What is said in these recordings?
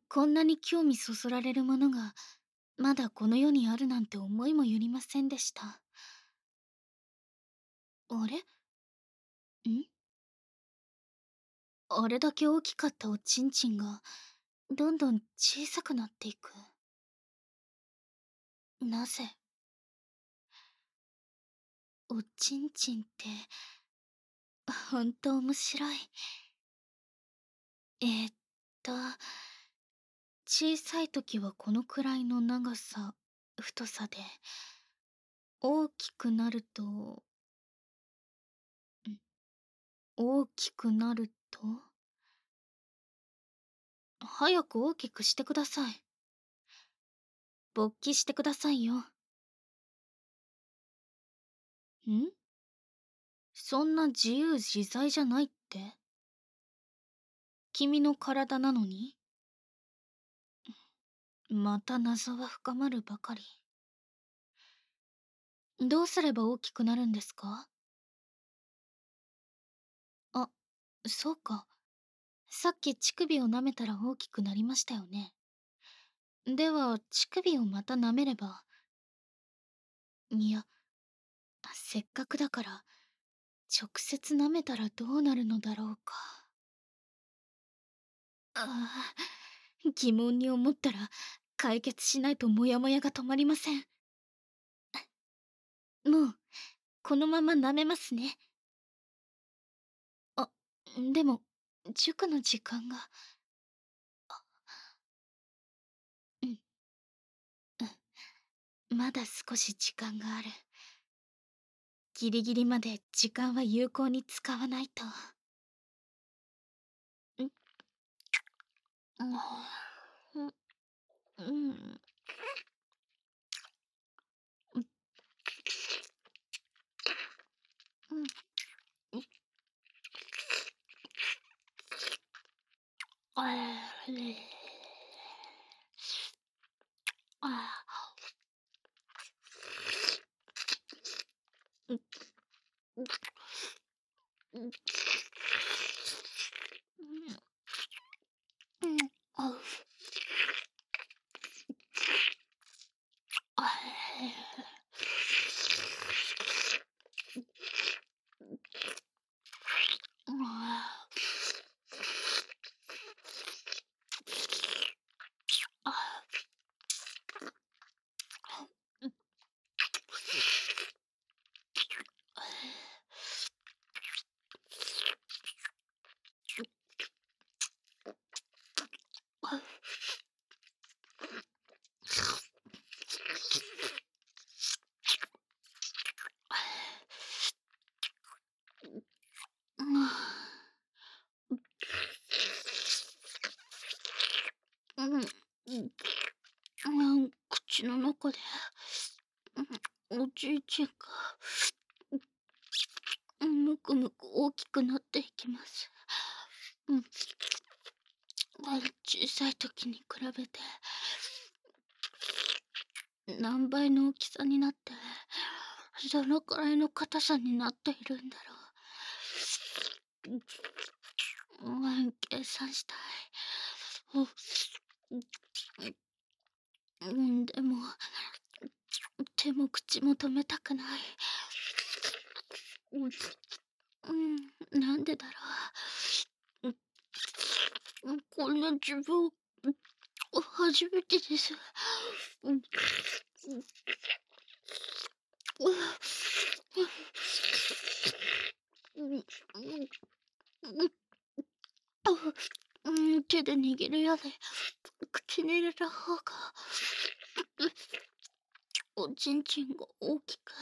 こんなに興味そそられるものが、まだこの世にあるなんて思いもよりませんでした。あれ？あれだけ大きかったおちんちんが、どんどん小さくなっていく。なぜ？おちんちんって、ほんと面白い。えーっと、小さい時はこのくらいの長さ、太さで、大きくなると、大きくなると、早く大きくしてください。勃起してくださいよ。ん？そんな自由自在じゃないって？君の体なのに？また謎は深まるばかり。どうすれば大きくなるんですか？あ、そうか。さっき乳首を舐めたら大きくなりましたよね。では、乳首をまた舐めれば。いや、せっかくだから、直接舐めたらどうなるのだろうか。ああ、疑問に思ったら、解決しないとモヤモヤが止まりません。もう、このまま舐めますね。あ、でも、塾の時間が。うん、まだ少し時間がある。ギリギリまで時間は有効に使わないと。ん、うん、うん、うん、うん、あれ、あ、うん、うん、うん、あう、ああ、あ、うん、口の中で、おじいちゃんが、むくむく大きくなっていきます。うん、小さい時に比べて、何倍の大きさになって、どのくらいの硬さになっているんだろう。計算したい。でも、手も口も止めたくない。なんでだろう。こんな自分、初めてです。うん、手で握るより、口に入れた方が、おちんちんが大きく、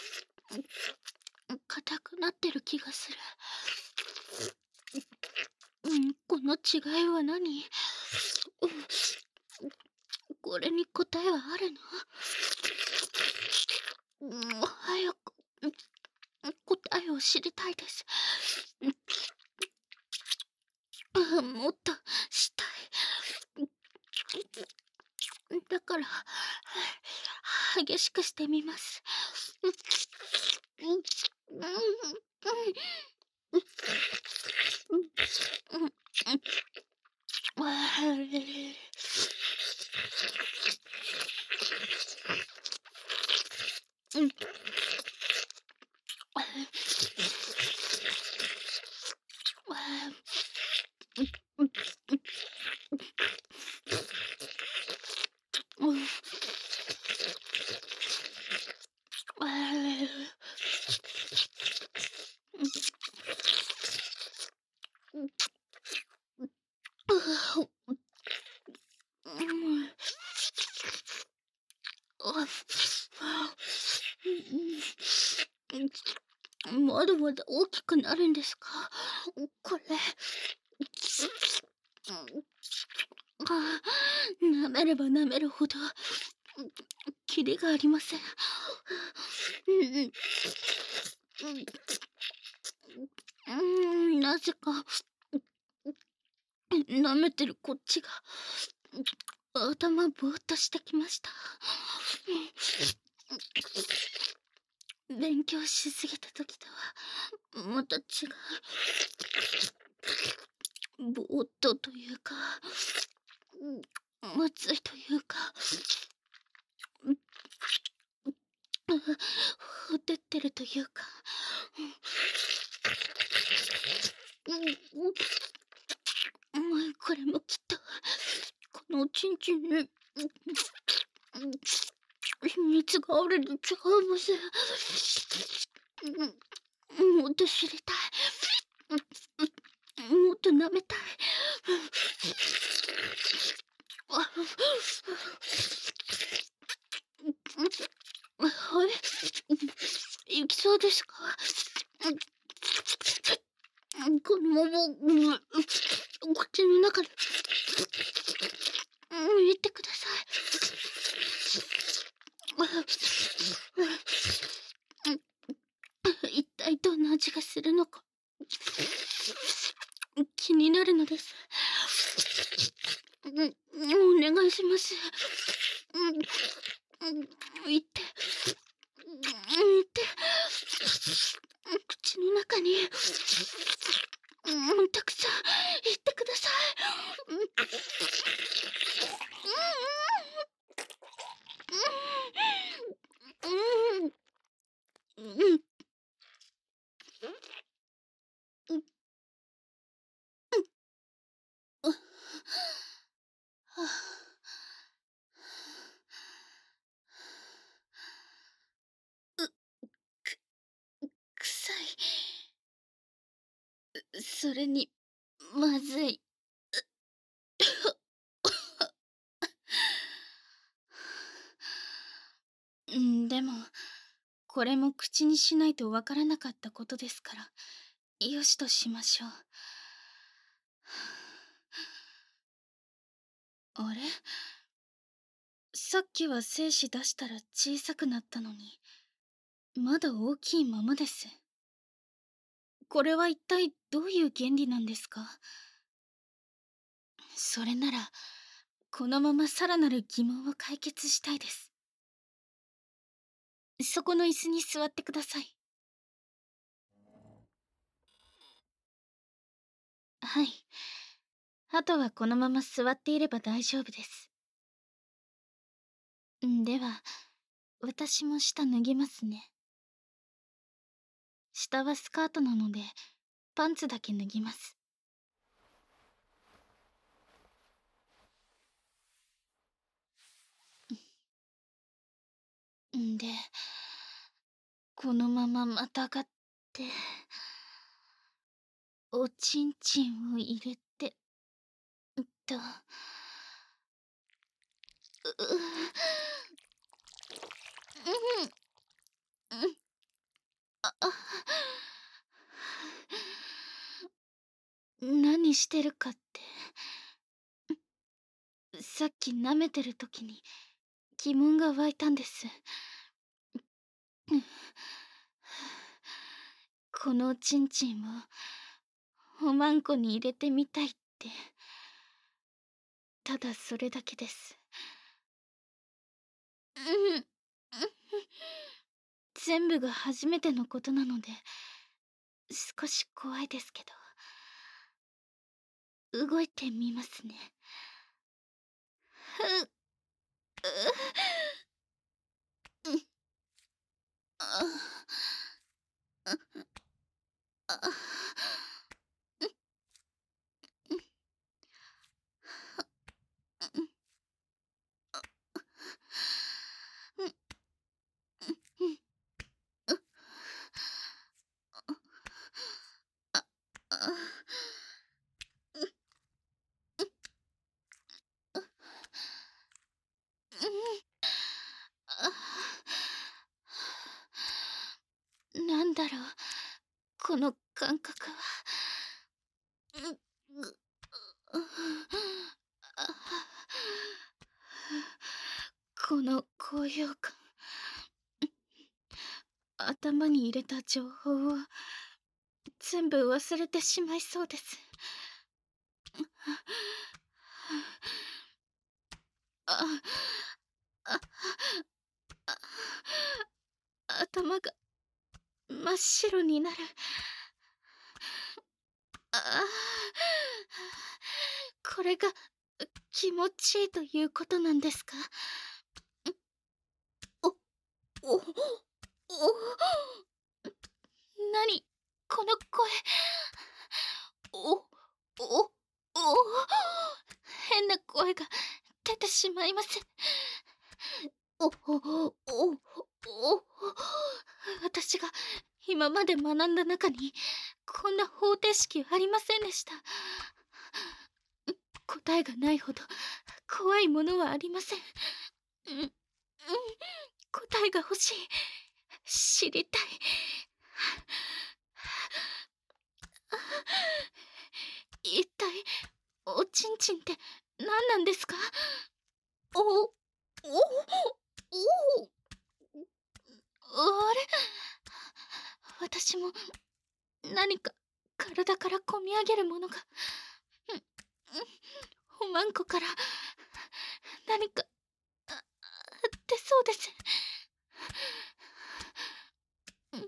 硬くなってる気がする。この違いは何？これに答えはあるの？早く、答えを知りたいです。もっとしたい。だから、激しくしてみます。 まだまだ大きくなるんですか？これ。舐めれば舐めるほど、キリがありません。なぜか、舐めてるこっちが、頭ぼーっとしてきました。勉強しすぎた時とは、また違う。ぼーっとというか、熱いというか、ほてってるというか。これもきっと、このおちんちんに、秘密があるに違いません。もっと知りたい。もっと舐めたい。はい、いきそうですか？このまま、口の中で、入れてください。一体どんな味がするのか、気になるのです。お願いします。言って、言って、口の中に、たくさん言ってください。臭い。それに、まずい。でも、これも口にしないとわからなかったことですから、よしとしましょう。あれ？さっきは精子出したら小さくなったのに、まだ大きいままです。これは一体どういう原理なんですか？それなら、このままさらなる疑問を解決したいです。そこの椅子に座ってください。はい。あとはこのまま座っていれば大丈夫です。では、私も下脱ぎますね。下はスカートなので、パンツだけ脱ぎます。で、このまままたがって、おちんちんを入れて、と、何してるかって、さっき舐めてる時に疑問が湧いたんです。このおちんちんをおまんこに入れてみたいって、ただそれだけです。全部が初めてのことなので、少し怖いですけど。 動いてみますね。ふう、うん、ああ、うん、うん、うん、うん、あ、あ、うん、あ、なんだろう、この感覚は。うん、ぐ、あ、この高揚感、頭に入れた情報を全部忘れてしまいそうです。あ、あ、頭が真っ白になる。ああ、これが気持ちいいということなんですか？お、お、お、なに、この声。お、お、お、変な声が出てしまいます。お、私が今まで学んだ中にこんな方程式ありませんでした。答えがないほど怖いものはありません。うん、うん、答えが欲しい。知りたい。一体、おちんちんって何なんですか？お、お、お、あれ、私も何か体からこみ上げるものが、うん、うん、おまんこから何か出そうです。うん、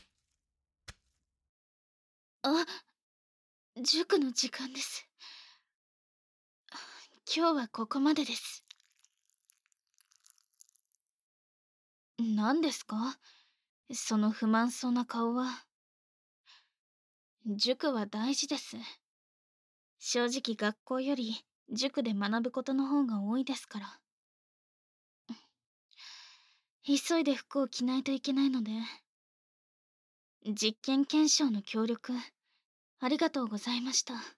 あ、塾の時間です。今日はここまでです。何ですか、その不満そうな顔は。塾は大事です。正直学校より塾で学ぶことの方が多いですから。急いで服を着ないといけないので。実験検証の協力ありがとうございました。